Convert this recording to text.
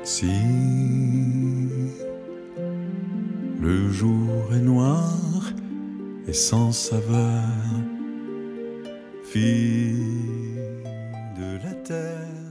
Si le jour est noir et sans saveur, fille de la terre,